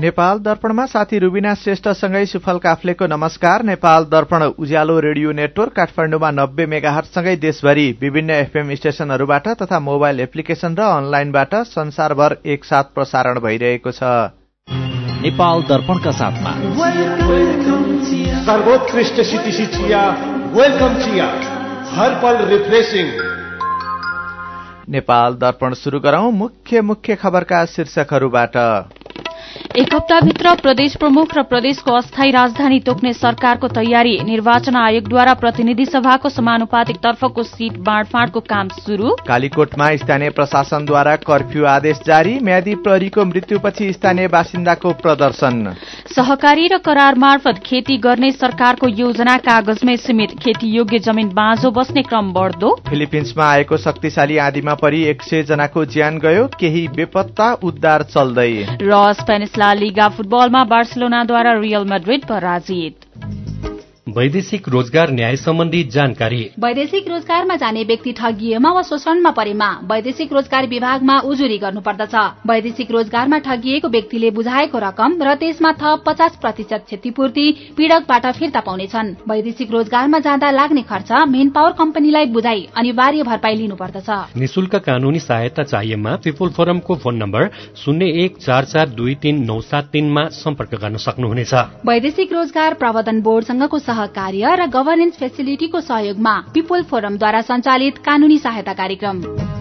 नेपाल दर्पणमा साथी रुबिना श्रेष्ठसँगै सुफल काफ्लेको नमस्कार। नेपाल दर्पण उज्यालो रेडियो नेटवर्क काठमाडौँमा 90 मेगाहर्जसँगै देशभरि विभिन्न एफएम स्टेशनहरूबाट तथा मोबाइल एप्लिकेशन र अनलाइनबाट संसारभर एकसाथ प्रसारण भइरहेको छ। नेपाल दर्पणका साथमा सर्वोत्कृष्ट सिटिसी चिया, वेलकम चिया, हर पल रिफ्रेशिङ। नेपाल दर्पण सुरु गरौं मुख्य खबरका शीर्षकहरूबाट। एक हप्ताभित्र प्रदेश प्रमुख र प्रदेशको अस्थायी राजधानी तोक्ने सरकारको तयारी। निर्वाचन आयोगद्वारा प्रतिनिधि सभाको समानुपातिक तर्फको सीट बाँडफाँडको काम शुरू। कालीकोटमा स्थानीय प्रशासनद्वारा कर्फ्यू आदेश जारी। म्यादी प्रहरीको मृत्युपछि स्थानीय बासिन्दाको प्रदर्शन। सहकारी र करार मार्फत खेती गर्ने सरकारको योजना कागजमै सीमित। खेती योग्य जमिन बाँझो बस्ने क्रम बढ्दो। फिलिपिन्समा आएको शक्तिशाली आँधीमा परि 100 जनाको ज्यान गयो, केही बेपत्ता, उद्धार चल्दै। र स्पेनिस ला लिगा फुटबलमा बार्सिलोनाद्वारा रियल मैड्रिड पराजित। वैदेशिक रोजगार न्याय सम्बन्धी जानकारी। वैदेशिक रोजगारमा जाने व्यक्ति ठगिएमा वा शोषणमा परेमा वैदेशिक रोजगार विभागमा उजुरी गर्नुपर्दछ। वैदेशिक रोजगारमा ठगिएको व्यक्तिले बुझाएको रकम र त्यसमा थप 50% क्षतिपूर्ति पीड़कबाट फिर्ता पाउनेछन्। वैदेशिक रोजगारमा जाँदा लाग्ने खर्च मेन पावर कम्पनीलाई बुझाई अनिवार्य भरपाई लिनुपर्दछ। निशुल्क कानूनी सहायता चाहिएमा पिपुल फोरमको फोन नम्बर 0144239973 मा सम्पर्क गर्न सक्नुहुनेछ। वैदेशिक रोजगार प्रबन्धन बोर्डसँगको सहकार्य र गभर्नेन्स फेसिलिटीको सहयोगमा पिपुल फोरमद्वारा सञ्चालित कानूनी सहायता कार्यक्रम।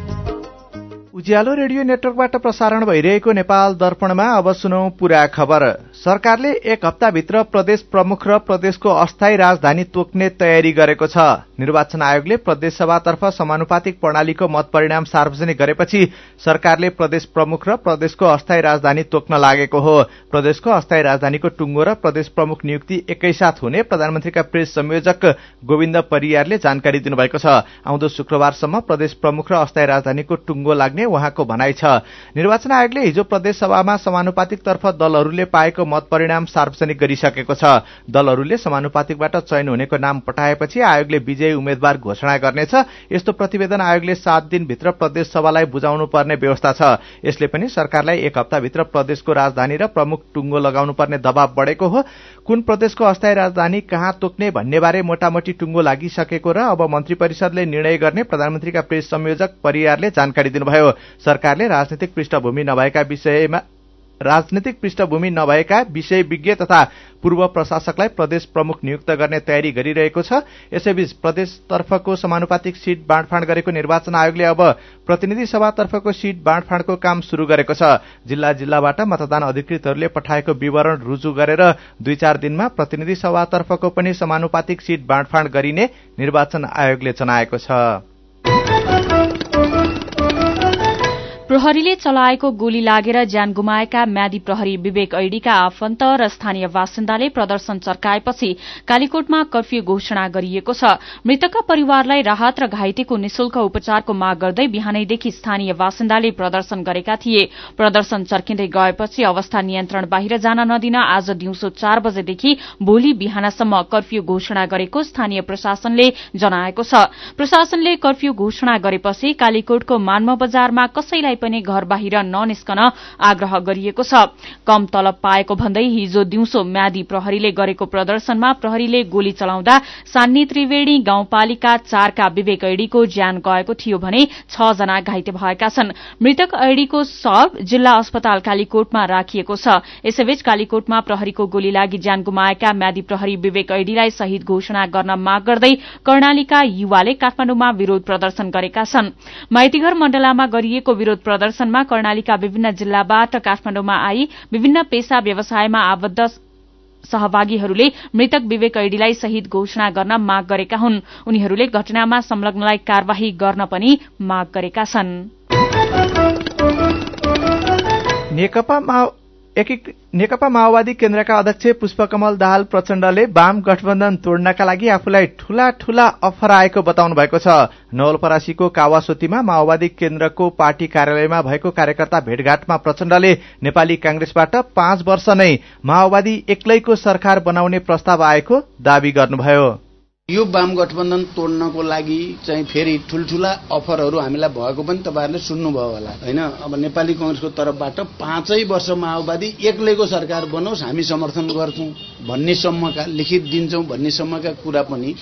उज्यालो रेडियो नेटवर्कबाट प्रसारण भइरहेको नेपाल दर्पणमा अब सुनौ पूरा खबर। सरकारले एक हप्ताभित्र प्रदेश प्रमुख र प्रदेशको अस्थायी राजधानी तोक्ने तयारी गरेको छ। निर्वाचन आयोगले प्रदेश सभातर्फ समानुपातिक प्रणालीको मत परिणाम सार्वजनिक गरेपछि सरकारले प्रदेश प्रमुख र प्रदेशको अस्थायी राजधानी तोक्न लागेको हो। प्रदेशको अस्थायी राजधानीको टुङ्गो र प्रदेश प्रमुख नियुक्ति एकैसाथ हुने प्रधानमन्त्रीका प्रेस संयोजक गोविन्द परियारले जानकारी दिनुभएको छ। आउँदो शुक्रबारसम्म प्रदेश प्रमुख र अस्थायी राजधानीको टुङ्गो लाग्ने उहाँको भनाइ छ। निर्वाचन आयोगले हिजो प्रदेश सभामा समानुपातिक तर्फ दलहरूले पाएको मत परिणाम सार्वजनिक गरिसकेको छ। दलहरूले समानुपातिकबाट चयन हुनेको नाम पठाएपछि आयोगले विजयी उम्मेद्वार घोषणा गर्नेछ। यस्तो प्रतिवेदन आयोगले 7 दिनभित्र प्रदेश सभालाई बुझाउनु पर्ने व्यवस्था छ। यसले पनि सरकारलाई एक हप्ताभित्र प्रदेशको राजधानी र प्रमुख टुङ्गो लगाउनु पर्ने दबाव बढेको हो। कुन प्रदेशको अस्थायी राजधानी कहाँ तोक्ने भन्नेबारे मोटामोटी टुङ्गो लागिसकेको र अब मन्त्री परिषदले निर्णय गर्ने प्रधानमन्त्रीका प्रेस संयोजक परियारले जानकारी दिनुभयो। सरकारले राजनीतिक पृष्ठभूमि नभएका विषयविज्ञ तथा पूर्व प्रशासकलाई प्रदेश प्रमुख नियुक्त गर्ने तयारी गरिरहेको छ। यसैबीच प्रदेशतर्फको समानुपातिक सीट बाँडफाँड गरेको निर्वाचन आयोगले अब प्रतिनिधि सभातर्फको सीट बाँडफाँडको काम शुरू गरेको छ। जिल्लाबाट मतदान अधिकृतहरूले पठाएको विवरण रुजु गरेर 2-4 दिनमा प्रतिनिधि सभातर्फको पनि समानुपातिक सीट बाँडफाँड गरिने निर्वाचन आयोगले जनाएको छ। प्रहरीले चलाएको गोली लागेर ज्यान गुमाएका म्यादी प्रहरी विवेक ऐडीका आफन्त र स्थानीय बासिन्दाले प्रदर्शन चर्काएपछि कालीकोटमा कर्फ्यू घोषणा गरिएको छ। मृतकका परिवारलाई राहत र घाइतेको निशुल्क उपचारको माग गर्दै बिहानैदेखि स्थानीय बासिन्दाले प्रदर्शन गरेका थिए। प्रदर्शन चर्किँदै गएपछि अवस्था नियन्त्रण बाहिर जान नदिन आज दिउँसो 4 बजेदेखि भोलि बिहानसम्म कर्फ्यू घोषणा गरेको स्थानीय प्रशासनले जनाएको छ। प्रशासनले कर्फ्यू घोषणा गरेपछि कालीकोटको मान्म बजारमा कसैलाई पनि घर बाहिर ननिस्कन आग्रह गरिएको छ। कम तलब पाएको भन्दै हिजो दिउँसो म्यादी प्रहरीले गरेको प्रदर्शनमा प्रहरीले गोली चलाउँदा सान्नी त्रिवेणी गाउँपालिका 4 का विवेक ऐडीको ज्यान गएको थियो भने 6 जना घाइते भएका छन्। मृतक ऐडीको शव जिल्ला अस्पताल कालीकोटमा राखिएको छ। यसैबीच कालीकोटमा प्रहरीको गोली लागि ज्यान गुमाएका म्यादी प्रहरी विवेक ऐडीलाई शहीद घोषणा गर्न माग गर्दै कर्णालीका युवाले काठमाडौँमा विरोध प्रदर्शन गरेका छन्। माइतीघर मण्डलामा गरिएको विरोध प्रदर्शनमा कर्णालीका विभिन्न जिल्लाबाट काठमाडौँमा आई विभिन्न पेशा व्यवसायमा आबद्ध सहभागीहरूले मृतक विवेक ऐडीलाई शहीद घोषणा गर्न माग गरेका हुन्। उनीहरूले घटनामा संलग्नलाई कार्यवाही गर्न पनि माग गरेका छन्। नेकपा माओवादी केन्द्रका अध्यक्ष पुष्पकमल दाहाल प्रचण्डले वाम गठबन्धन तोड्नका लागि आफूलाई ठूला अफर आएको बताउनु भएको छ। नवलपरासीको कावासोतीमा माओवादी केन्द्रको पार्टी कार्यालयमा भएको कार्यकर्ता भेटघाटमा प्रचण्डले नेपाली कांग्रेसबाट 5 वर्ष नै माओवादी एक्लैको सरकार बनाउने प्रस्ताव आएको दावी गर्नुभयो। यो वाम गठबन्धन तोड्नको लागि चाहिँ फेरि ठुल्ठुला अफरहरू हामीलाई भएको पनि तपाईँहरूले सुन्नुभयो होला हैन। अब नेपाली कांग्रेसको तर्फबाट 5 वर्ष माओवादी एक्लैको सरकार बनोस् हामी समर्थन गर्छौं भन्ने सम्मका लिखित दिन्छौं भन्ने सम्मका कुरा पनि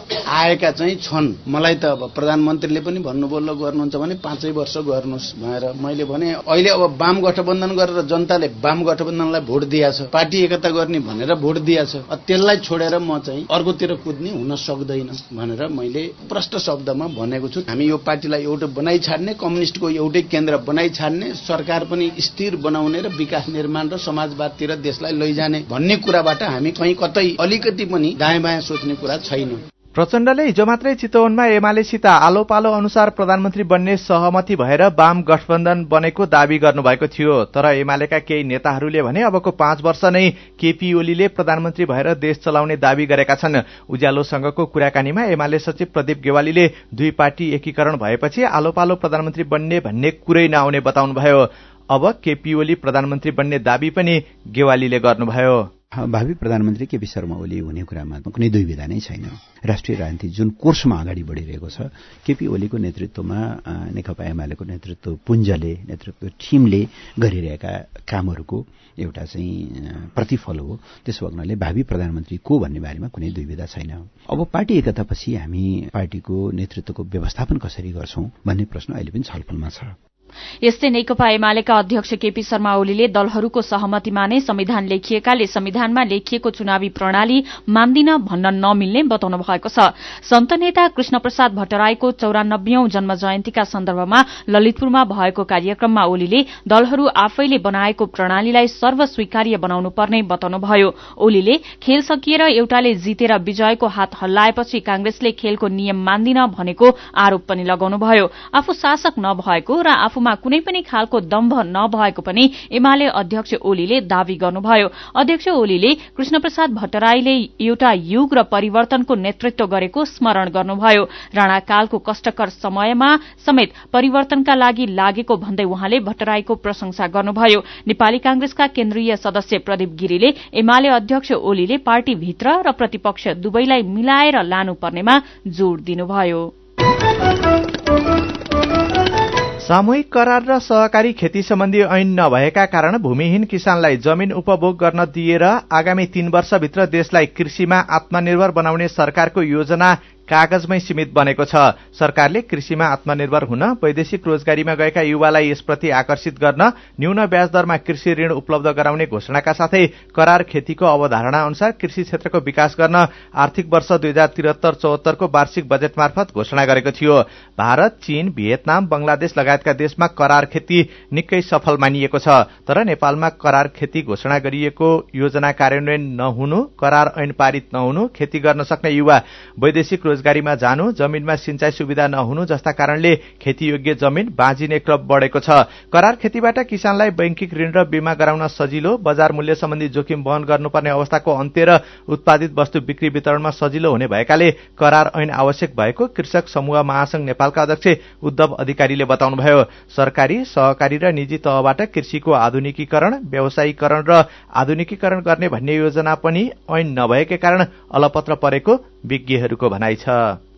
आएका चाहिँ छन्। मलाई त अब प्रधानमन्त्रीले पनि भन्नुभयो ल गर्नुहुन्छ भने 5 वर्ष गर्नुस् भनेर मैले भने अहिले अब वाम गठबन्धन गरेर जनताले वाम गठबन्धनलाई भोट दिएछ, पार्टी एकता गर्ने भनेर भोट दिएछ, त्यसलाई छोडेर म चाहिँ अर्कोतिर कुद्ने हुन सक्दैन भनेर मैले प्रष्ट शब्दमा भनेको छु। हामी यो पार्टीलाई एउटै बनाइ छाड्ने, कम्युनिस्टको एउटै केन्द्र बनाइ छाड्ने, सरकार पनि स्थिर बनाउने र विकास निर्माण र समाजवादतिर देशलाई लैजाने भन्ने कुराबाट हामी कहीँ कतै अलिकति पनि दायाँ बायाँ सोच्ने कुरा छैन। प्रचण्डले हिजो मात्रै चितवनमा एमालेसित आलो पालो अनुसार प्रधानमन्त्री बन्ने सहमति भएर वाम गठबन्धन बनेको दावी गर्नुभएको थियो। तर एमालेका केही नेताहरूले भने अबको 5 वर्ष नै केपी ओलीले प्रधानमन्त्री भएर देश चलाउने दावी गरेका छन्। उज्यालोसँगको कुराकानीमा एमाले सचिव प्रदीप गेवालीले दुई पार्टी एकीकरण भएपछि आलो पालो प्रधानमन्त्री बन्ने भन्ने कुरै नआउने बताउनुभयो। अब केपी ओली प्रधानमन्त्री बन्ने दावी पनि गेवालीले गर्नुभयो। भावी प्रधानमन्त्री केपी शर्मा ओली हुने कुरामा कुनै दुविधा नै छैन। राष्ट्रिय राजनीति जुन कोर्समा अगाडि बढिरहेको छ, केपी ओलीको नेतृत्वमा नेकपा एमालेको नेतृत्व पुञ्जले, नेतृत्व टिमले गरिरहेका कामहरूको एउटा चाहिँ प्रतिफल हो। त्यसो हुनाले भावी प्रधानमन्त्री को भन्ने बारेमा कुनै दुविधा छैन। अब पार्टी एकतापछि हामी पार्टीको नेतृत्वको व्यवस्थापन कसरी गर्छौं भन्ने प्रश्न अहिले पनि छलफलमा छ। यस्तै नेकपा एमालेका अध्यक्ष केपी शर्मा ओलीले दलहरूको सहमतिमा नै संविधान लेखिएकाले संविधानमा लेखिएको चुनावी प्रणाली मान्दिन भन्न नमिल्ने बताउनु भएको छ। सन्त नेता कृष्ण प्रसाद भट्टराईको 94औं जन्म जयन्तीका सन्दर्भमा ललितपुरमा भएको कार्यक्रममा ओलीले दलहरू आफैले बनाएको प्रणालीलाई सर्वस्वीकार्य बनाउनु पर्ने बताउनुभयो। ओलीले खेल सकिएर एउटाले जितेर विजयको हात हल्लाएपछि कांग्रेसले खेलको नियम मान्दिन भनेको आरोप पनि लगाउनुभयो। आफू शासक नभएको र आफूमा कुनै पनि खालको दम्भ नभएको पनि एमाले अध्यक्ष ओलीले दावी गर्नुभयो। अध्यक्ष ओलीले कृष्ण प्रसाद भट्टराईले एउटा युग र परिवर्तनको नेतृत्व गरेको स्मरण गर्नुभयो। राणाकालको कष्टकर समयमा समेत परिवर्तनका लागि लागेको भन्दै उहाँले भट्टराईको प्रशंसा गर्नुभयो। नेपाली कांग्रेसका केन्द्रीय सदस्य प्रदीप गिरीले एमाले अध्यक्ष ओलीले पार्टीभित्र र प्रतिपक्ष दुवैलाई मिलाएर लानुपर्नेमा जोड़ दिनुभयो। सामूहिक करार र सहकारी खेती सम्बन्धी ऐन नभएका कारण भूमिहीन किसानलाई जमिन उपभोग गर्न दिएर आगामी 3 वर्षभित्र देशलाई कृषिमा आत्मनिर्भर बनाउने सरकारको योजना कागजमै सीमित बनेको छ। सरकारले कृषिमा आत्मनिर्भर हुन वैदेशिक रोजगारीमा गएका युवालाई यसप्रति आकर्षित गर्न न्यून ब्याज दरमा कृषि ऋण उपलब्ध गराउने घोषणाका साथै करार खेतीको अवधारणा अनुसार कृषि क्षेत्रको विकास गर्न आर्थिक वर्ष 2073-74 को वार्षिक बजेट मार्फत घोषणा गरेको थियो। भारत, चीन, भियतनाम, बंगलादेश लगायतका देशमा करार खेती निकै सफल मानिएको छ। तर नेपालमा करार खेती घोषणा गरिएको योजना कार्यान्वयन नहुनु, करार ऐन पारित नहुनु, खेती गर्न सक्ने युवा वैदेशिक रोजगारीमा जानु, जमिनमा सिंचाई सुविधा नहुनु जस्ता कारणले खेतीयोग्य जमिन बाँझिने क्रम बढ़ेको छ। करार खेतीबाट किसानलाई बैंकिक ऋण र बीमा गराउन सजिलो, बजार मूल्य सम्बन्धी जोखिम वहन गर्नुपर्ने अवस्थाको अन्त्य र उत्पादित वस्तु बिक्री वितरणमा सजिलो हुने भएकाले करार ऐन आवश्यक भएको कृषक समूह महासंघ नेपालका अध्यक्ष उद्धव अधिकारीले बताउनुभयो। सरकारी, सहकारी र निजी तहबाट कृषिको आधुनिकीकरण, व्यवसायीकरण र आधुनिकीकरण गर्ने भन्ने योजना पनि ऐन नभएकै कारण अलपत्र परेको विज्ञहरूको भनाइ छ।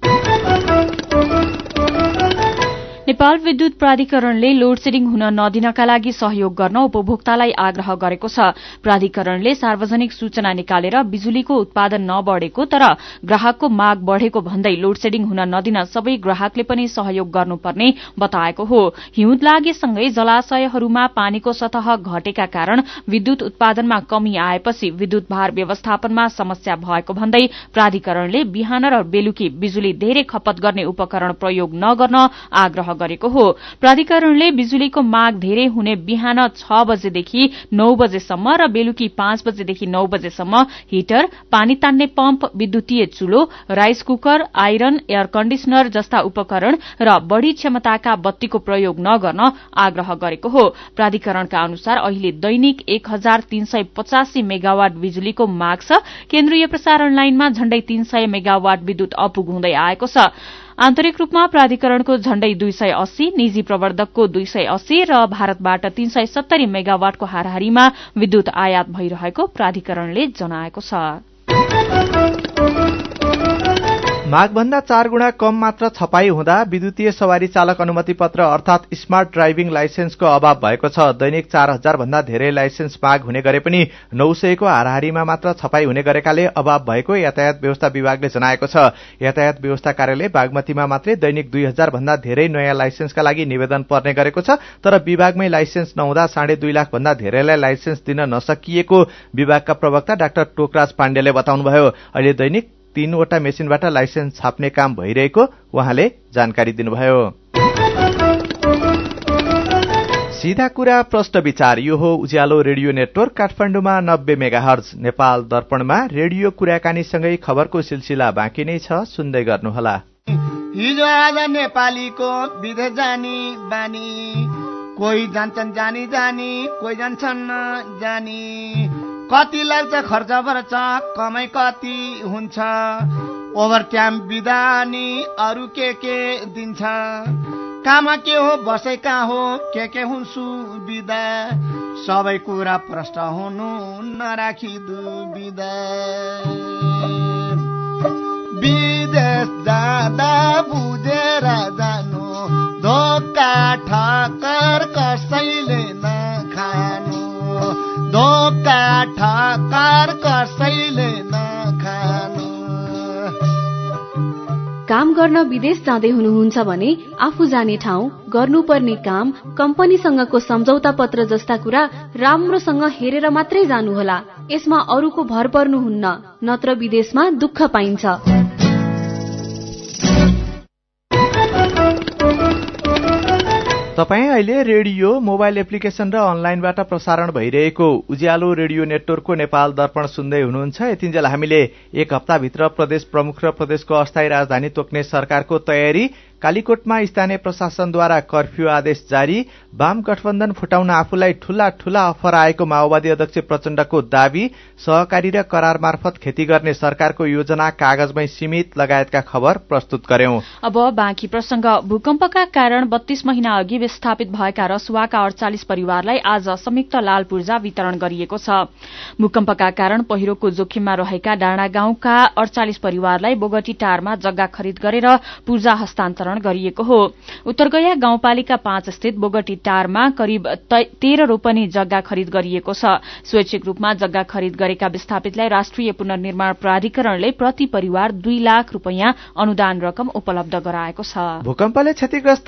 नेपाल विद्युत प्राधिकरणले लोडसेडिङ हुन नदिनका लागि सहयोग गर्न उपभोक्तालाई आग्रह गरेको छ। प्राधिकरणले सार्वजनिक सूचना निकालेर बिजुलीको उत्पादन नबढेको तर ग्राहकको माग बढ़ेको भन्दै लोडसेडिङ हुन नदिन सबै ग्राहकले पनि सहयोग गर्नुपर्ने बताएको हो। हिउँद लागेसँगै जलाशयहरूमा पानीको सतह घटेका कारण विद्युत उत्पादनमा कमी आएपछि विद्युत भार व्यवस्थापनमा समस्या भएको भन्दै प्राधिकरणले बिहान र बेलुकी बिजुली धेरै खपत गर्ने उपकरण प्रयोग नगर्न आग्रह गरेको हो। प्राधिकरणले बिजुलीको माग धेरै हुने बिहान 6 बजेदेखि 9 बजेसम्म र बेलुकी 5 बजेदेखि 9 बजेसम्म हिटर, पानी तान्ने पम्प, विद्युतीय चुलो, rice cooker, iron, air conditioner जस्ता उपकरण र बढ़ी क्षमताका बत्तीको प्रयोग नगर्न आग्रह गरेको हो। प्राधिकरणका अनुसार अहिले दैनिक 1385 मेगावाट बिजुलीको माग छ। केन्द्रीय प्रसारण लाइनमा झण्डै 300 मेगावाट विद्युत अपुग हुँदै आएको छ। आन्तरिक रूपमा प्राधिकरणको झण्डै 280, निजी प्रवर्धकको 280 र भारतबाट 370 मेगावाटको हाराहारीमा विद्युत आयात भइरहेको प्राधिकरणले जनाएको छ। मागभन्दा 4 गुणा कम मात्र छपाई हुँदा विद्युतीय सवारी चालक अनुमति पत्र अर्थात स्मार्ट ड्राइभिङ लाइसेन्सको अभाव भएको छ। दैनिक 4000 भन्दा धेरै लाइसेन्स माग हुने गरे पनि 900 को हाराहारीमा मात्र छपाई हुने गरेकाले अभाव भएको यातायात व्यवस्था विभागले जनाएको छ। यातायात व्यवस्था कार्यालय बागमतीमा मात्रै दैनिक 2000 भन्दा धेरै नयाँ लाइसेन्सका लागि निवेदन पर्ने गरेको छ। तर विभागमै लाइसेन्स नहुँदा 2.5 लाख भन्दा धेरैलाई लाइसेन्स दिन नसकिएको विभागका प्रवक्ता डाक्टर टोकराज पाण्डेले बताउनुभयो। अहिले दैनिक 3 वटा मेसिनबाट लाइसेन्स छाप्ने काम भइरहेको उहाँले जानकारी दिनुभयो। सीधा कुरा प्रश्न विचार, यो हो उज्यालो रेडियो नेटवर्क काठमाडौँमा 90 मेगाहर्ज। नेपाल दर्पणमा रेडियो कुराकानीसँगै खबरको सिलसिला बाँकी नै छ, सुन्दै गर्नुहोला। हिजो आज नेपालीको विदेश जानी बानी, कोही जान्छन् जानी जानी, कोही जान्छन् जानी। कति लाग्छ खर्च पर्छ, कमाइ कति हुन्छ, ओभर टाइम बिदानी अरू के दिन्छ। काममा के हो बसाइ कहाँ हो, के हुन् सुविधा, सबै कुरा प्रश्न हुनु नराखी दुविधा। विदेश जाँदा बुझेर जानु, धोका ठक्कर कसैले नखानु, धोका ठक्कर कसैले नखानु। काम गर्न विदेश जाँदै हुनुहुन्छ भने आफू जाने ठाउँ, गर्नुपर्ने काम, कम्पनीसँगको सम्झौता पत्र जस्ता कुरा राम्रोसँग हेरेर मात्रै जानुहोला। यसमा अरूको भर पर्नुहुन्न, नत्र विदेशमा दुःख पाइन्छ। तपाईँ अहिले रेडियो, मोबाइल एप्लिकेशन र अनलाइनबाट प्रसारण भइरहेको उज्यालो रेडियो नेटवर्कको नेपाल दर्पण सुन्दै हुनुहुन्छ। यतिन्जेल हामीले एक हप्ताभित्र प्रदेश प्रमुख र प्रदेशको अस्थायी राजधानी तोक्ने सरकारको तयारी, कालीकोटमा स्थानीय प्रशासनद्वारा कर्फ्यू आदेश जारी, वाम गठबन्धन फुटाउन आफूलाई ठूला ठूला अफर आएको माओवादी अध्यक्ष प्रचण्डको दावी, सहकारी र करार मार्फत खेती गर्ने सरकारको योजना कागजमै सीमित लगायतका खबर प्रस्तुत गर्यौं। अब बाँकी प्रसंग। भूकम्पका कारण 32 महिना अघि विस्थापित भएका रसुवाका 48 परिवारलाई आज संयुक्त लाल पूर्जा वितरण गरिएको छ। भूकम्पका कारण पहिरोको जोखिममा रहेका डाँडा गाउँका 48 परिवारलाई बोगटी टारमा जग्गा खरिद गरेर पूर्जा हस्तान्तरण गरिएको हो। उत्तरगया गाउँपालिका 5 स्थित बोगटी टारमा करिब 13 रोपनी जग्गा खरिद गरिएको छ। स्वैच्छिक रूपमा जग्गा खरिद गरेका विस्थापितलाई राष्ट्रिय पुनर्निर्माण प्राधिकरणले प्रति परिवार 2 लाख रूपैयाँ अनुदान रकम उपलब्ध गराएको छ। भूकम्पले क्षतिग्रस्त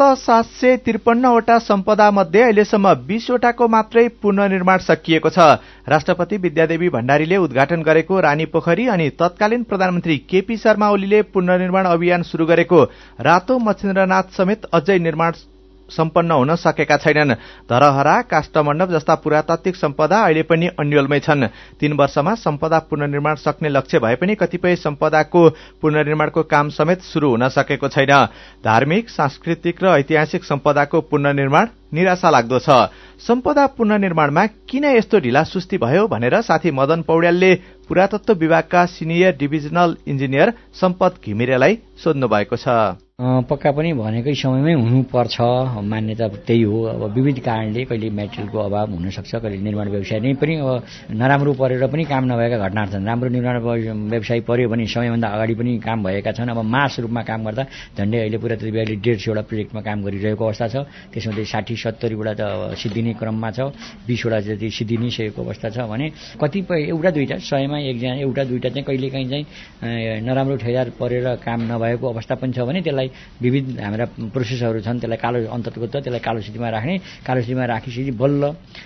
753 वटा सम्पदा मध्ये अहिलेसम्म 20 वटाको मात्रै पुनर्निर्माण सकिएको छ। राष्ट्रपति विद्यादेवी भण्डारीले उद्घाटन गरेको रानी पोखरी अनि तत्कालीन प्रधानमन्त्री केपी शर्मा ओलीले पुनर्निर्माण अभियान शुरू गरेको रातो मच्छिन्द्रनाथ समेत अझै निर्माण सम्पन्न हुन सकेका छैनन्। धरहरा, काष्ठमण्डप जस्ता पुरातात्विक सम्पदा अहिले पनि अन्यलमै छन्। 3 वर्षमा सम्पदा पुनर्निर्माण सक्ने लक्ष्य भए पनि कतिपय सम्पदाको पुनर्निर्माणको काम समेत शुरू हुन सकेको छैन। धार्मिक, सांस्कृतिक र ऐतिहासिक सम्पदाको पुनर्निर्माण निराशा लाग्दो छ। सम्पदा पुनर्निर्माणमा किन यस्तो ढिलासुस्ती भयो भनेर साथी मदन पौड्यालले पुरातत्व विभागका सिनियर डिभिजनल इन्जिनियर सम्पत घिमिरेलाई सोध्नु भएको छ। पक्का पनि भनेकै समयमै हुनुपर्छ, मान्यता त्यही हो। अब विविध कारणले कहिले मेटेरियलको अभाव हुनसक्छ, कहिले निर्माण व्यवसाय नै पनि अब नराम्रो परेर पनि काम नभएका घटनाहरू छन्। राम्रो निर्माण व्यवसाय पर्यो भने समयभन्दा अगाडि पनि काम भएका छन्। अब मास रूपमा काम गर्दा झन्डै अहिले पुरातत्व विभागले 150 वटा प्रोजेक्टमा काम गरिरहेको अवस्था छ। त्यसमध्ये 60-70 वटा त सिद्धिने क्रममा छ, 20 वटा जति सिद्धिने सकेको अवस्था छ भने कतिपय एउटा दुईटा 100मा एकजना एउटा दुईटा चाहिँ कहिलेकाहीँ चाहिँ नराम्रो ठेगार परेर काम नभएको अवस्था पनि छ भने त्यसलाई विविध हाम्रा प्रोसेसहरू छन्, त्यसलाई कालो अन्तर्गत त्यसलाई कालो सूचीमा राख्ने, कालो सूचीमा राखिसकेपछि बल्ल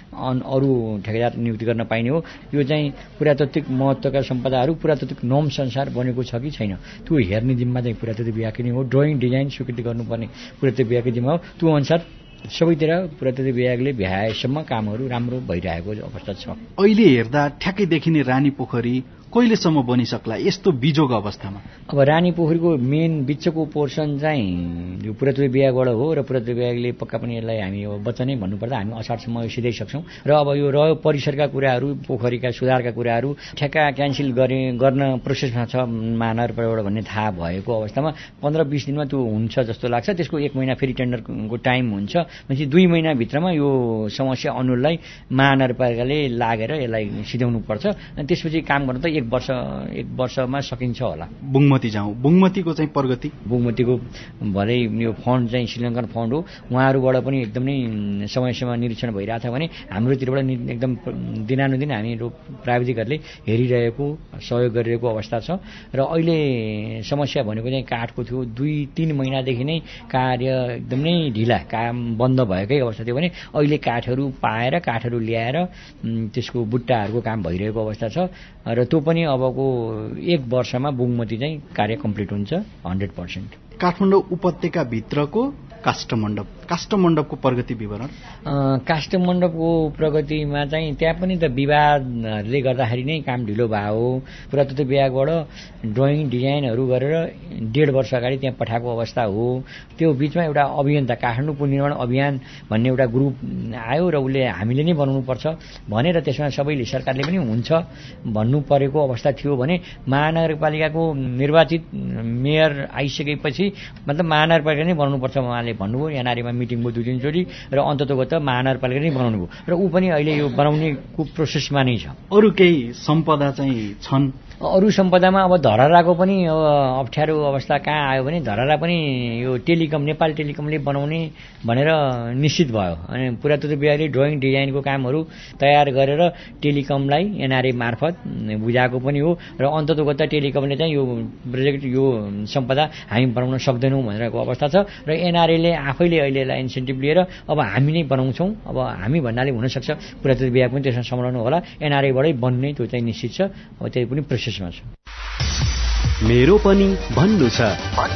अरू ठेकेदार नियुक्ति गर्न पाइने हो। यो चाहिँ पुरातात्विक महत्त्वका सम्पदाहरू पुरातात्विक नोम्स अनुसार बनेको छ कि छैन त्यो हेर्ने जिम्मा चाहिँ पुरातात्विक विभागकै नै हो। ड्रइङ डिजाइन स्वीकृति गर्नुपर्ने पुरातात्विक विभागकै जिम्मा हो। त्यो अनुसार सबैतिर पुरातात्विक विभागले भ्याएसम्म कामहरू राम्रो भइरहेको अवस्था छ। अहिले हेर्दा ठ्याक्कै देखिने रानी पोखरी कहिलेसम्म बनिसक्ला यस्तो बिजोग अवस्थामा? अब रानी पोखरीको मेन बिचको पोर्सन चाहिँ यो पुरातत्व विभागबाट हो र पुरातत्व विभागले पक्का पनि यसलाई हामी अब वचनै भन्नुपर्दा हामी असारसम्म सिधै सक्छौँ। र अब यो रह्यो परिसरका कुराहरू, पोखरीका सुधारका कुराहरू ठेक्का क्यान्सल गर्न प्रोसेसमा छ महानगरपालिकाबाट भन्ने थाहा भएको अवस्थामा 15-20 दिनमा त्यो हुन्छ जस्तो लाग्छ। त्यसको 1 महिना फेरि टेन्डरको टाइम हुन्छ। भनेपछि 2 महिनाभित्रमा यो समस्या अनुलाई महानगरपालिकाले लागेर यसलाई सिधाउनु पर्छ। अनि त्यसपछि काम गर्न त एक वर्षमा सकिन्छ होला। बुङमती जाउँ, बुङमतीको चाहिँ प्रगति, बुङमतीको भरे यो फन्ड चाहिँ श्रीलङ्कन फन्ड हो, उहाँहरूबाट पनि एकदमै समयमा निरीक्षण भइरहेछ भने हाम्रोतिरबाट एकदम दिनानुदिन हामीहरू प्राविधिकहरूले हेरिरहेको सहयोग गरिरहेको अवस्था छ। र अहिले समस्या भनेको चाहिँ काठको थियो, 2-3 महिनादेखि नै कार्य एकदमै ढिला, काम बन्द भएकै अवस्था थियो भने अहिले काठहरू पाएर काठहरू ल्याएर त्यसको बुट्टाहरूको काम भइरहेको अवस्था छ। र त्यो पनि अबको 1 वर्षमा बुङमती चाहिँ कार्य कम्प्लिट हुन्छ 100%। काठमाडौँ उपत्यकाभित्रको काष्ठमण्डपको प्रगति विवरण। काष्ठमण्डपको प्रगतिमा चाहिँ त्यहाँ पनि त विवादले गर्दाखेरि नै काम ढिलो भयो हो। पुरातत्व विभागबाट ड्रइङ डिजाइनहरू गरेर 1.5 वर्ष अगाडि त्यहाँ पठाएको अवस्था हो। त्यो बिचमा एउटा अभियन्ता काठमाडौँ पुनर्निर्माण अभियान भन्ने एउटा ग्रुप आयो र उसले हामीले नै बनाउनुपर्छ भनेर त्यसमा सबैले सरकारले पनि हुन्छ भन्नु परेको अवस्था थियो भने महानगरपालिकाको निर्वाचित मेयर आइसकेपछि मतलब महानगरपालिका नै बनाउनुपर्छ उहाँले भन्नुभयो। एनआरएमा मिटिङ भयो 2-3 चोटि र अन्ततोगत महानगरपालिका नै बनाउनु भयो र ऊ पनि अहिले यो बनाउनेको प्रोसेसमा नै छ। अरू केही सम्पदा चाहिँ छन्? अरू सम्पदामा अब धरहराको पनि अप्ठ्यारो अवस्था कहाँ आयो भने धरहरा पनि यो टेलिकम नेपाल टेलिकमले बनाउने भनेर निश्चित भयो। अनि पुरातत्व विभागले ड्रइङ डिजाइनको कामहरू तयार गरेर टेलिकमलाई एनआरए मार्फत बुझाएको पनि हो र अन्ततोगत टेलिकमले चाहिँ यो प्रोजेक्ट यो सम्पदा हामी बनाउन सक्दैनौँ भनेरको अवस्था छ र एनआरएले आफैले अहिले यसलाई इन्सेन्टिभ लिएर अब हामी नै बनाउँछौँ। अब हामी भन्नाले हुनसक्छ पुरातत्व विभाग पनि त्यसमा सम्झाउनु होला, एनआरएबाटै बन्ने त्यो चाहिँ निश्चित छ। अब त्यही पनि प्रोसेसमा छ। मेरो पनि भन्नु छ।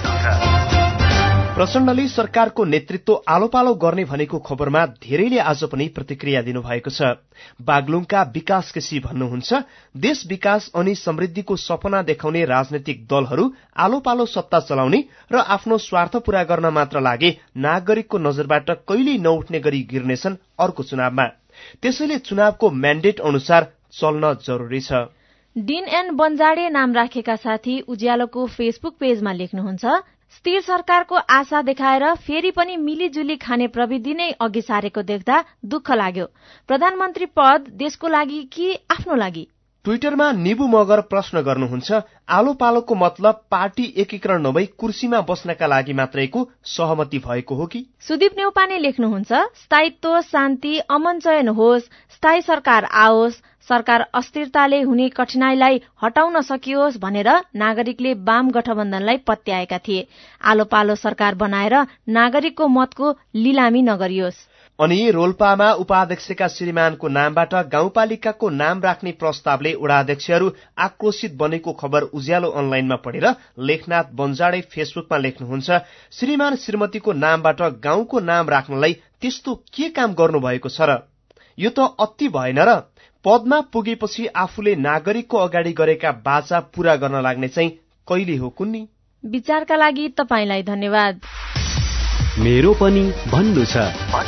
प्रचण्डले सरकारको नेतृत्व आलोपालो गर्ने भनेको खबरमा धेरैले आज पनि प्रतिक्रिया दिनुभएको छ। बागलुङका विकास केसी भन्नुहुन्छ, देश विकास अनि समृद्धिको सपना देखाउने राजनैतिक दलहरू आलोपालो सत्ता चलाउने र आफ्नो स्वार्थ पूरा गर्न मात्र लागे नागरिकको नजरबाट कहिल्यै नउठ्ने गरी गिर्नेछन् अर्को चुनावमा। त्यसैले चुनावको म्यान्डेट अनुसार चल्न जरुरी छ। डिन एन बन्जाडे नाम राखेका साथी उज्यालोको फेसबुक पेजमा लेख्नुहुन्छ, स्थिर सरकारको आशा देखाएर फेरि पनि मिलिजुली खाने प्रविधि नै अघि सारेको देख्दा दुःख लाग्यो। प्रधानमन्त्री पद देशको लागि कि आफ्नो लागि? ट्विटरमा निबु मगर प्रश्न गर्नुहुन्छ, आलो पालोको मतलब पार्टी एकीकरण नभई कुर्सीमा बस्नका लागि मात्रैको सहमति भएको हो कि? सुदीप नेउपाने लेख्नुहुन्छ, स्थायित्व, शान्ति, अमन चयन होस्, स्थायी सरकार आओस्, सरकार अस्थिरताले हुने कठिनाईलाई हटाउन सकियोस् भनेर नागरिकले वाम गठबन्धनलाई पत्याएका थिए। आलो पालो सरकार बनाएर नागरिकको मतको लिलामी नगरियोस्। अनि रोल्पामा उपाध्यक्षका श्रीमानको नामबाट गाउँपालिकाको नाम राख्ने प्रस्तावले वडाध्यक्षहरू आक्रोशित बनेको खबर उज्यालो अनलाइनमा पढेर लेखनाथ बन्जाडे फेसबुकमा लेख्नुहुन्छ, श्रीमान श्रीमतीको नामबाट गाउँको नाम राख्नलाई त्यस्तो के काम गर्नुभएको छ र? यो त अति भएन र? पदमा पुगेपछि आफूले नागरिकको अगाडि गरेका बाचा पूरा गर्न लाग्ने चाहिँ कहिले हो कुन्नी? विचारका लागि तपाईलाई धन्यवाद। मेरो पनि भन्नु छ।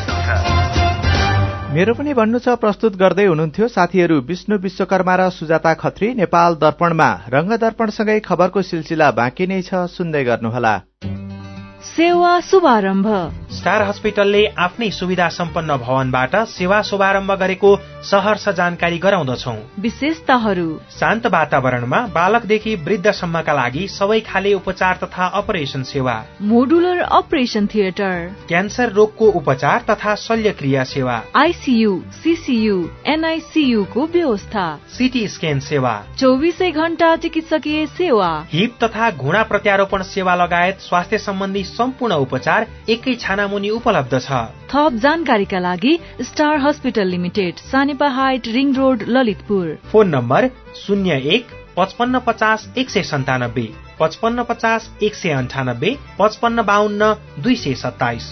मेरो पनि भन्नु छ प्रस्तुत गर्दै हुनुहुन्थ्यो साथीहरू विष्णु विश्वकर्मा र सुजाता खत्री। नेपाल दर्पणमा रंगदर्पणसँगै खबरको सिलसिला बाँकी नै छ, सुन्दै गर्नुहोला। सेवा शुभारम्भ। स्टार हस्पिटलले आफ्नै सुविधा सम्पन्न भवनबाट सेवा शुभारम्भ गरेको सहर्ष जानकारी गराउँदछौं। विशेषताहरू: शान्त वातावरणमा बालकदेखि वृद्धसम्मका लागि सबै खाले उपचार तथा अपरेसन सेवा, मोडुलर अपरेसन थिएटर, क्यान्सर रोगको उपचार तथा शल्यक्रिया सेवा, आईसीयू, सीसीयू, एनआईसीयू को व्यवस्था, सीटी स्क्यान सेवा, 24 घण्टा चिकित्सकीय सेवा, हिप तथा घुँडा प्रत्यारोपण सेवा लगायत स्वास्थ्य सम्बन्धी सम्पूर्ण उपचार एकै छानामुनि उपलब्ध छ। थप जानकारीका लागि star hospital limited, Sanepa height, ring road, Lalitpur. Phone number 01 55 50 197, 55 50 198, 55 52 227।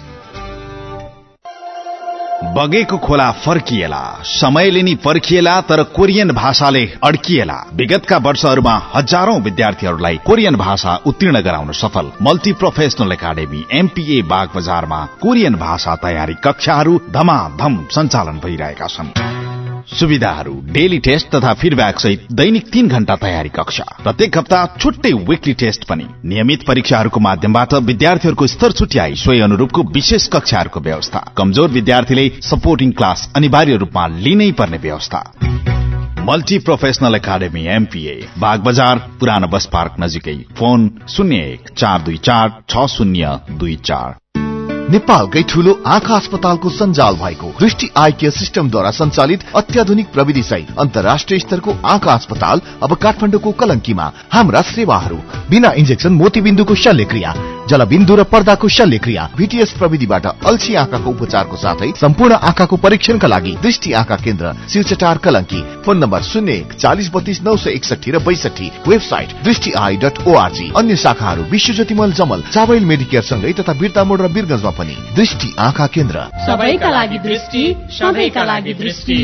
बगेको खोला फर्किएला, समयले नि पर्खिएला, तर कोरियन भाषाले अड्किएला। विगतका वर्षहरूमा हजारौं विद्यार्थीहरूलाई कोरियन भाषा उत्तीर्ण गराउन सफल multi professional academy MPA Bagh बजारमा कोरियन भाषा तयारी कक्षाहरू धमाधम सञ्चालन भइरहेका छन्। सुविधाहरू: डेली टेस्ट तथा फिडब्याक सहित दैनिक 3 घण्टा तयारी कक्षा, प्रत्येक हप्ता छुट्टै विकली टेस्ट पनि। नियमित परीक्षाहरूको माध्यमबाट विद्यार्थीहरूको स्तर छुट्याई सोही अनुरूपको विशेष कक्षाहरूको व्यवस्था। कमजोर विद्यार्थीले सपोर्टिङ क्लास अनिवार्य रूपमा लिनै पर्ने व्यवस्था। Multi professional academy MPA, Bagh Bazar, पुरानो बस पार्क नजिकै। फोन 01-424-6024। नेपालकै ठूलो आँखा अस्पतालको सञ्जाल भएको दृष्टि आई केयर सिस्टमद्वारा सञ्चालित अत्याधुनिक प्रविधि सहित अन्तर्राष्ट्रिय स्तरको आँखा अस्पताल अब काठमाडौँको कलंकीमा। हाम्रा सेवाहरू बिना इन्जेक्सन मोतीबिन्दुको शल्यक्रिया, जलबिन्दु र पर्दाको शल्यक्रिया, VTS प्रविधिबाट अल्छी आँखाको उपचारको साथै सम्पूर्ण आँखाको परीक्षणका लागि दृष्टि आँखा केन्द्र शिवचटार कलंकी। फोन नम्बर 01-4032-961 र 62। वेबसाइट दृष्टिआई.org। अन्य शाखाहरू विश्वज्योति मल जमल, चाबैल मेडिकेयर सँगै तथा बिर्ता मोड र बिरगंजमा पनि। दृष्टि आँखा केन्द्र, सबैका लागि दृष्टि, सबैका लागि दृष्टि।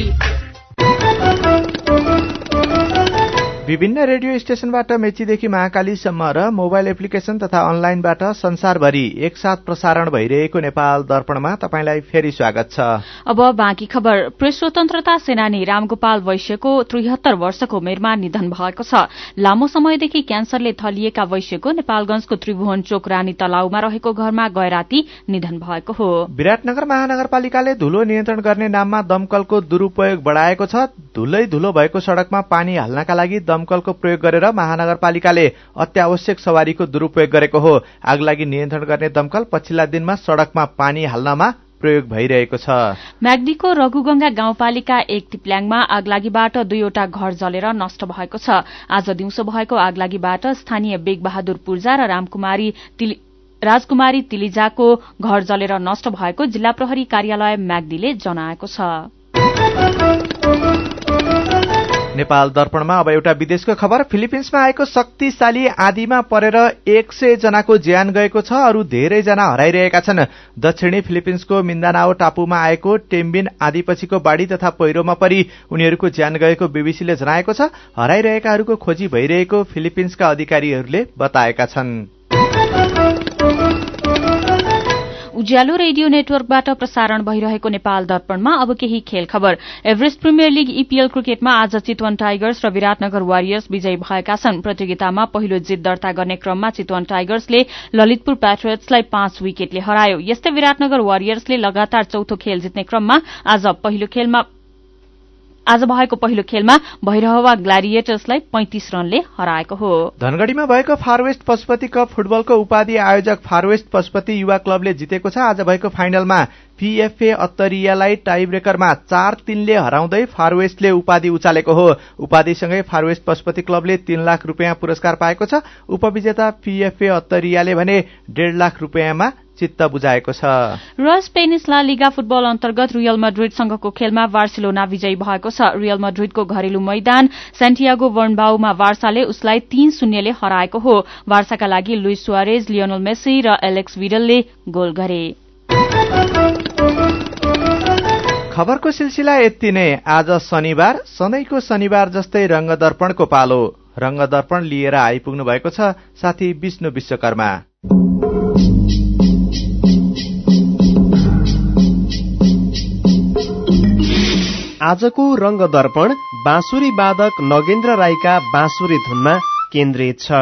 विभिन्न रेडियो स्टेशनबाट मेचीदेखि महाकालीसम्म र मोबाइल एप्लिकेशन तथा अनलाइनबाट संसारभरि एकसाथ प्रसारण भइरहेको नेपाल दर्पणमा तपाईंलाई फेरि स्वागत छ। अब बाँकी खबर। प्रेस स्वतन्त्रता सेनानी रामगोपाल वैश्यको 73 वर्षको उमेरमा निधन भएको छ। लामो समयदेखि क्यान्सरले थलिएका वैश्यको नेपालगंजको त्रिभुवन चोक रानी तलाउमा रहेको घरमा गएराती निधन भएको हो। विराटनगर महानगरपालिकाले धुलो नियन्त्रण गर्ने नाममा दमकलको दुरूपयोग बढाएको छ। धुलो भएको सड़कमा पानी हाल्नका लागि दमकलको प्रयोग गरेर महानगरपालिकाले अत्यावश्यक सवारीको दुरूपयोग गरेको हो। आगलागी नियन्त्रण गर्ने दमकल पछिल्ला दिनमा सड़कमा पानी हाल्नमा प्रयोग भइरहेको छ। म्याग्दीको रघुगंगा गाउँपालिका 1 तिप्ल्याङमा आगलागीबाट 2वटा घर जलेर नष्ट भएको छ। आज दिउँसो भएको आगलागीबाट स्थानीय बेगबहादुर पूर्जा र राजकुमारी तिलिजाको घर जलेर नष्ट भएको जिल्ला प्रहरी कार्यालय म्याग्दीले जनाएको छ। नेपाल दर्पणमा अब एउटा विदेशको खबर। फिलिपिन्समा आएको शक्तिशाली आँधीमा परेर 100 जनाको ज्यान गएको छ। अरू धेरै जना हराइरहेका छन्। दक्षिणी फिलिपिन्सको मिन्दानाओ टापुमा आएको टेम्बिन आँधीपछिको बाढ़ी तथा पहिरोमा परि उनीहरूको ज्यान गएको बीबीसीले जनाएको छ। हराइरहेकाहरूको खोजी भइरहेको फिलिपिन्सका अधिकारीहरूले बताएका छन्। उज्यालो रेडियो नेटवर्कबाट प्रसारण भइरहेको नेपाल दर्पणमा अब केही खेल खबर। एभरेस्ट प्रिमियर लीग EPL क्रिकेटमा आज चितवन टाइगर्स र विराटनगर वारियर्स विजयी भएका छन्। प्रतियोगितामा पहिलो जित दर्ता गर्ने क्रममा चितवन टाइगर्सले ललितपुर पैट्रियट्सलाई 5 विकेटले हरायो। यस्तै विराटनगर वारियर्सले लगातार चौथो खेल जित्ने क्रममा आज भएको पहिलो खेलमा भैरहवा ग्ल्याडिएटर्सलाई 35 रनले हराएको हो। धनगढ़ीमा भएको फारवेस्ट पशुपति कप फुटबलको उपाधि आयोजक फारवेस्ट पशुपति युवा क्लबले जितेको छ। आज भएको फाइनलमा PFA अत्तरियालाई टाई ब्रेकरमा 4-3 ले हराउँदै फारवेस्टले उपाधि उचालेको हो। उपाधिसँगै फारवेस्ट पशुपति क्लबले 3 लाख रुपियाँ पुरस्कार पाएको छ। उपविजेता PFA अत्तरियाले भने 1.5 लाख रुपियाँमा चित्त बुझाएको छ। र स्पेनिस ला लिगा फुटबल अन्तर्गत रियल मड्रिडसँगको खेलमा बार्सिलोना विजयी भएको छ। रियल मड्रिडको घरेलु मैदान सेन्टियागो बर्नबाउमा बार्साले उसलाई 3-0 ले हराएको हो। बार्साका लागि लुइस सुआरेज, लियोनल मेसी र एलेक्स विडलले गोल गरे। खबरको सिलसिला यति नै। आज शनिबार, सधैँको शनिबार जस्तै रंगदर्पणको पालो। रंगदर्पण लिएर आइपुग्नु भएको छ साथी विष्णु विश्वकर्मा। आजको रंगदर्पण बाँसुरी वादक नगेन्द्र राईका बाँसुरी धुनमा केन्द्रित छ।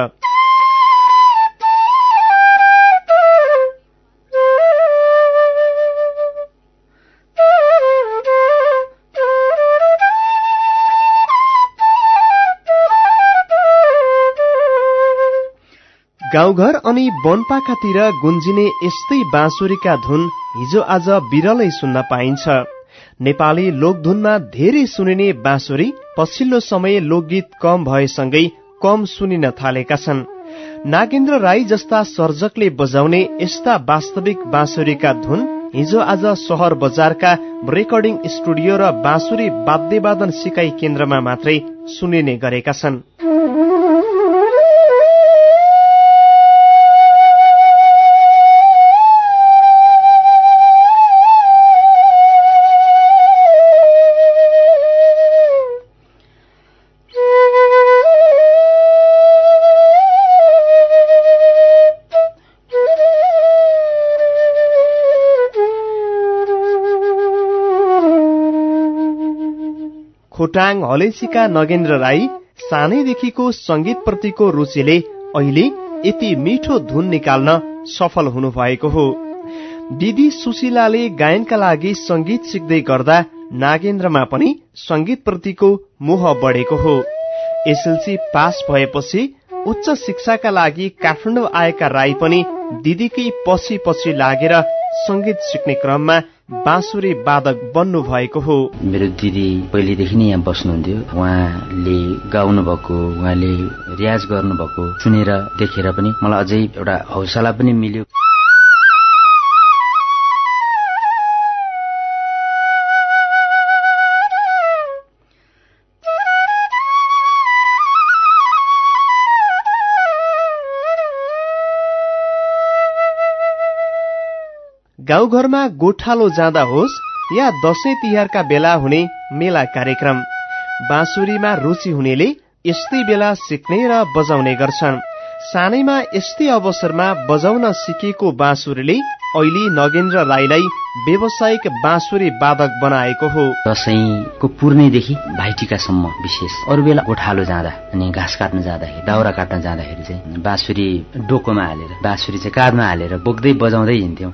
गाउँघर अनि वनपाखातिर गुन्जिने यस्तै बाँसुरीका धुन हिजो आज बिरलै सुन्न पाइन्छ। नेपाली लोकधुनमा धेरै सुनिने बाँसुरी पछिल्लो समय लोकगीत कम भएसँगै कम सुनिन थालेका छन्। नागेन्द्र राई जस्ता सर्जकले बजाउने यस्ता वास्तविक बाँसुरीका धुन हिजो आज शहर बजारका रेकर्डिङ स्टुडियो र बाँसुरी वाद्यवादन सिकाइ केन्द्रमा मात्रै सुनिने गरेका छन्। खोटाङ हलेसीका नगेन्द्र राई सानैदेखिको संगीतप्रतिको रुचिले अहिले यति मिठो धुन निकाल्न सफल हुनुभएको हो। दिदी सुशीलाले गायनका लागि संगीत सिक्दै गर्दा नागेन्द्रमा पनि संगीतप्रतिको मोह बढेको हो। एसएलसी पास भएपछि उच्च शिक्षाका लागि काठमाडौँ आएका राई पनि दिदीकै पछि पछि लागेर संगीत सिक्ने क्रममा बाँसुरी वादक बन्नु भएको हो। मेरो दिदी पहिलेदेखि नै यहाँ बस्नुहुन्थ्यो। उहाँले गाउनु भएको, उहाँले रियाज गर्नुभएको सुनेर देखेर पनि मलाई अझै एउटा हौसला पनि मिल्यो। गाउँघरमा गोठालो जाँदा होस् या दशैं तिहारका बेला हुने मेला कार्यक्रम, बाँसुरीमा रुचि हुनेले यस्तै बेला सिक्ने र बजाउने गर्छन्। सानैमा यस्तै अवसरमा बजाउन सिकेको बाँसुरीले अहिले नगेन्द्र राईलाई व्यावसायिक बाँसुरी वादक बनाएको हो। दशैंको पूर्णैदेखि भाइटिकासम्म विशेष अरू बेला गोठालो जाँदा अनि घाँस काट्न जाँदाखेरि, दाउरा काट्न जाँदाखेरि चाहिँ बाँसुरी डोकोमा हालेर, बाँसुरी चाहिँ काँधमा हालेर बोक्दै बजाउँदै हिँड्थ्यौं।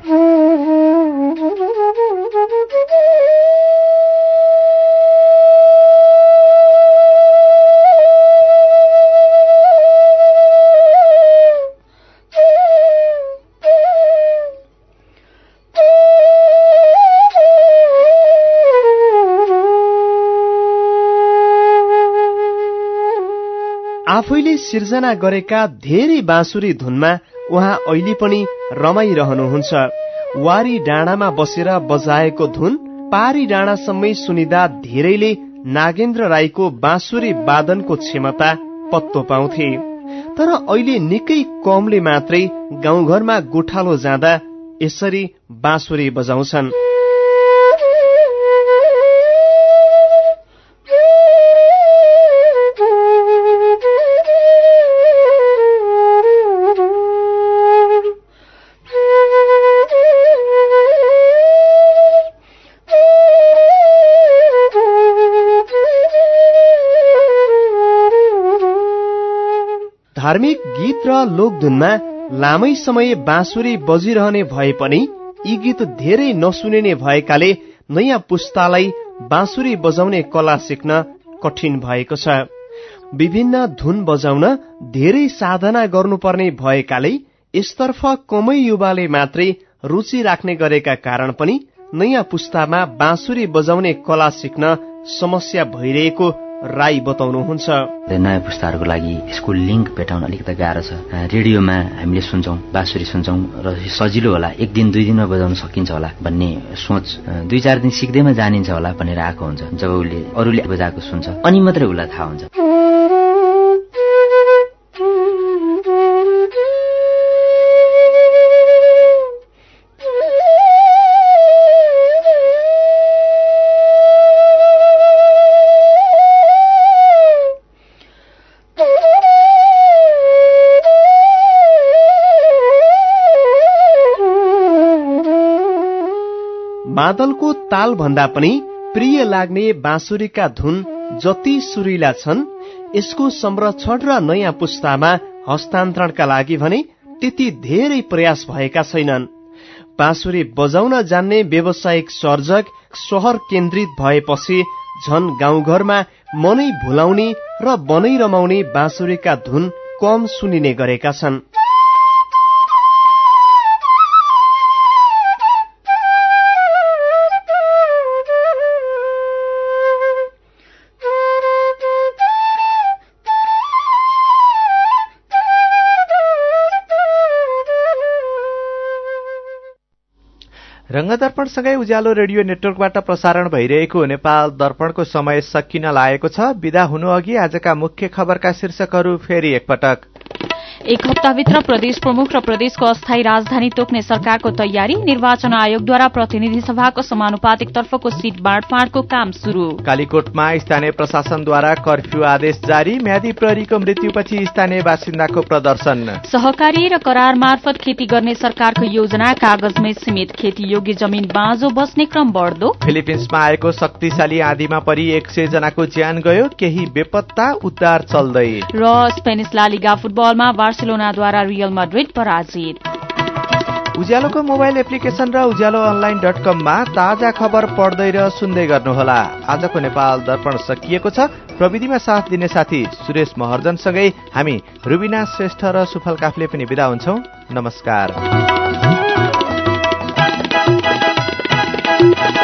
आफैले सिर्जना गरेका धेरै बाँसुरी धुनमा उहाँ अहिले पनि रमाइरहनुहुन्छ। वारी डाँडामा बसेर बजाएको धुन पारी डाँडासम्मै सुनिदा धेरैले नागेन्द्र राईको बाँसुरी वादनको क्षमता पत्तो पाउँथे। तर अहिले निकै कमले मात्रै गाउँघरमा गोठालो जाँदा यसरी बाँसुरी बजाउँछन्। धार्मिक गीत र लोकधुनमा लामै समय बाँसुरी बजिरहने भए पनि यी गीत धेरै नसुनिने भएकाले नयाँ पुस्तालाई बाँसुरी बजाउने कला सिक्न कठिन भएको छ। विभिन्न धुन बजाउन धेरै साधना गर्नुपर्ने भएकाले यसतर्फ कमै युवाले मात्रै रुचि राख्ने गरेका कारण पनि नयाँ पुस्तामा बाँसुरी बजाउने कला सिक्न समस्या भइरहेको राई बताउनुहुन्छ। नयाँ पुस्ताहरूको लागि यसको लिङ्क भेटाउन अलिकति गाह्रो छ। रेडियोमा हामीले सुन्छौं, बाँसुरी सुन्छौं र सजिलो होला, एक दिन दुई दिनमा बजाउन सकिन्छ होला भन्ने सोच, दुई चार दिन सिक्दैमा जानिन्छ होला भनेर आएको हुन्छ। जब उसले अरूले बजाएको सुन्छ अनि मात्रै उसलाई थाहा हुन्छ। मादलको ताल भन्दा पनि प्रिय लाग्ने बाँसुरीका धुन जति सुरिला छन्, यसको संरक्षण र नयाँ पुस्तामा हस्तान्तरणका लागि भने त्यति धेरै प्रयास भएका छैनन्। बाँसुरी बजाउन जान्ने व्यावसायिक सर्जक शहर केन्द्रित भएपछि झन गाउँघरमा मनै भुलाउने र बनै रमाउने बाँसुरीका धुन कम सुनिने गरेका छन्। रंगदर्पणसँगै उज्यालो रेडियो नेटवर्कबाट प्रसारण भइरहेको नेपाल दर्पणको समय सकिन लागेको छ। विदा हुनु अघि आजका मुख्य खबरका शीर्षकहरू फेरि एकपटक। एक हप्ताभित्र प्रदेश प्रमुख र प्रदेशको अस्थायी राजधानी तोक्ने सरकारको तयारी। निर्वाचन आयोगद्वारा प्रतिनिधि सभाको समानुपातिक तर्फको सीट बाँडफाँडको काम शुरू। कालीकोटमा स्थानीय प्रशासनद्वारा कर्फ्यू आदेश जारी। म्यादी प्रहरीको मृत्युपछि स्थानीय बासिन्दाको प्रदर्शन। सहकारी र करार मार्फत खेती गर्ने सरकारको योजना कागजमै सीमित। खेती योग्य जमिन बाँझो बस्ने क्रम बढ्दो। फिलिपिन्समा आएको शक्तिशाली आँधीमा परि 100 जनाको ज्यान गयो, केही बेपत्ता, उद्धार चल्दै। र स्पेनिस ला लिगा फुटबलमा बार्सिलोनाद्वारा रियल मैड्रिड पराजित। उज्यालोको मोबाइल एप्लिकेशन र ujalonline.com-मा ताजा खबर पढ्दै र सुन्दै गर्नुहोला। आजको नेपाल दर्पण सकिएको छ। प्रविधिमा साथ दिने साथी सुरेश महर्जनसँगै हामी रुबिना श्रेष्ठ र सुफल काफले पनि बिदा हुन्छौं। नमस्कार।